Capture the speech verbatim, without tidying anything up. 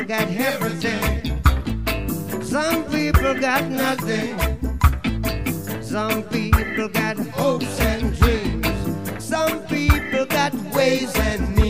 got everything. Some people got nothing. Some people got hopes and dreams. Some people got ways and means.